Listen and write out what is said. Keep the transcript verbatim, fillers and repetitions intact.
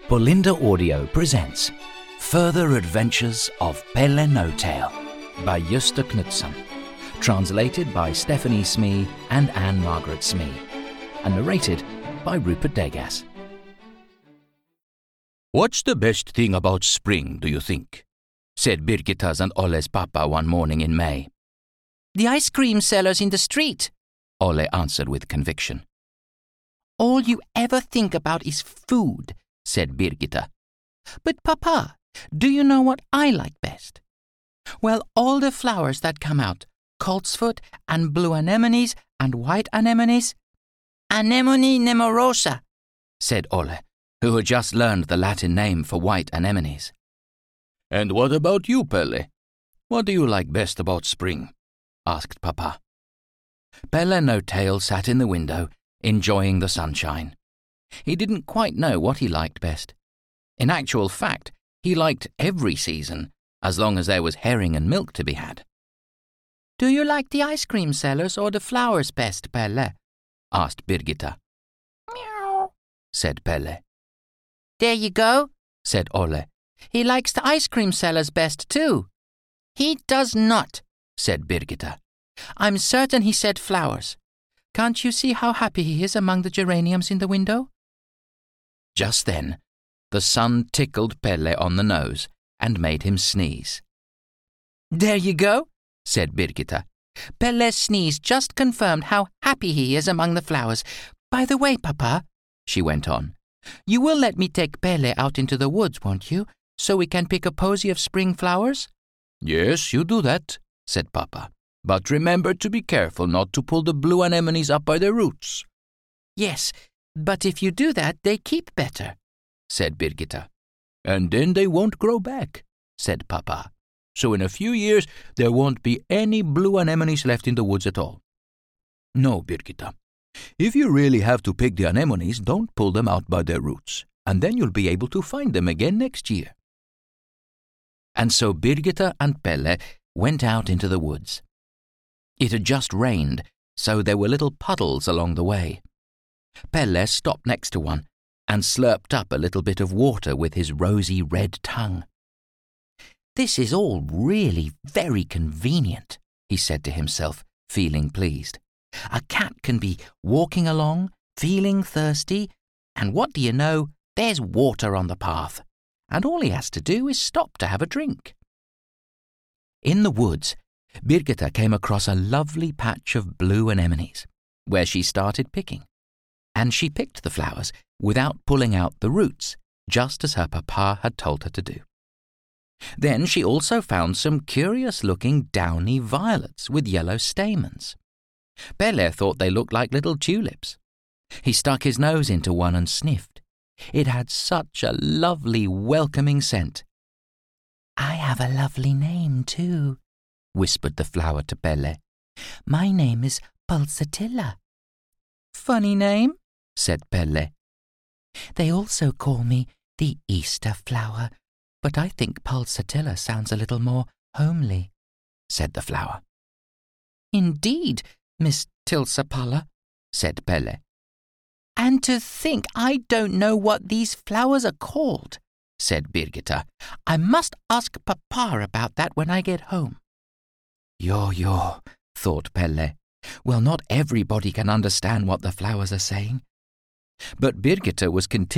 Paulinda Audio presents Further Adventures of Pelle No-Tail by Gösta Knutsson, translated by Stephanie Smee and Anne-Margaret Smee, and narrated by Rupert Degas. "What's the best thing about spring, do you think?" said Birgitta's and Olle's papa one morning in May. "The ice cream sellers in the street," Olle answered with conviction. "All you ever think about is food," said Birgitta. "But Papa, do you know what I like best? Well, all the flowers that come out, coltsfoot and blue anemones and white anemones." "Anemone nemorosa," said Olle, who had just learned the Latin name for white anemones. "And what about you, Pelle? What do you like best about spring?" asked Papa. Pelle No-Tail sat in the window, enjoying the sunshine. He didn't quite know what he liked best. In actual fact, he liked every season, as long as there was herring and milk to be had. "Do you like the ice cream sellers or the flowers best, Pelle?" asked Birgitta. "Meow," said Pelle. "There you go," said Olle. "He likes the ice cream sellers best too." "He does not," said Birgitta. "I'm certain he said flowers. Can't you see how happy he is among the geraniums in the window?" Just then, the sun tickled Pelle on the nose and made him sneeze. "There you go," said Birgitta. "Pelle's sneeze just confirmed how happy he is among the flowers. By the way, Papa," she went on, "you will let me take Pelle out into the woods, won't you, so we can pick a posy of spring flowers?" "Yes, you do that," said Papa. "But remember to be careful not to pull the blue anemones up by their roots." "Yes, but if you do that, they keep better," said Birgitta. "And then they won't grow back," said Papa. "So in a few years there won't be any blue anemones left in the woods at all. No, Birgitta. If you really have to pick the anemones, don't pull them out by their roots, and then you'll be able to find them again next year." And so Birgitta and Pelle went out into the woods. It had just rained, so there were little puddles along the way. Pelle stopped next to one and slurped up a little bit of water with his rosy red tongue. "This is all really very convenient," he said to himself, feeling pleased. "A cat can be walking along, feeling thirsty, and what do you know, there's water on the path, and all he has to do is stop to have a drink." In the woods, Birgitta came across a lovely patch of blue anemones, where she started picking, and she picked the flowers without pulling out the roots, just as her papa had told her to do. Then she also found some curious-looking downy violets with yellow stamens. Pelle thought they looked like little tulips. He stuck his nose into one and sniffed. It had such a lovely, welcoming scent. "I have a lovely name, too," whispered the flower to Pelle. "My name is Pulsatilla." "Funny name," said Pelle. "They also call me the Easter flower, but I think Pulsatilla sounds a little more homely," said the flower. "Indeed, Miss Tilsapala," said Pelle. "And to think I don't know what these flowers are called," said Birgitta. "I must ask Papa about that when I get home." "Jo, jo," thought Pelle. "Well, not everybody can understand what the flowers are saying." But Birgitta was continuing